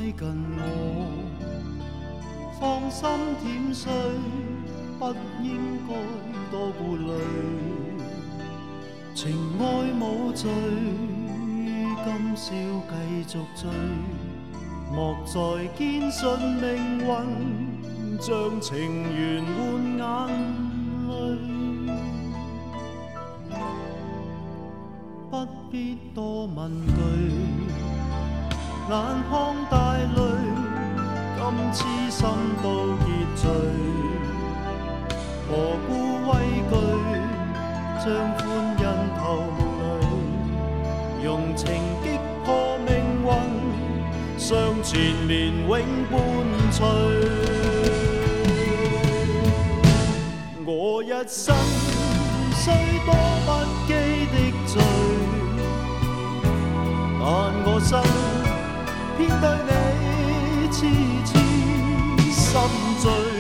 近我，放心舔睡，不應該多顧慮。情愛無罪，今宵繼續醉，莫再堅信命運將情緣換眼淚。不必多問句，眼眶帶淚，今痴心都結聚，何故畏懼？將歡欣透淚，用情擊破命運，相纏綿永伴隨。我一生雖多不羈的罪，但我心偏對你痴痴心醉。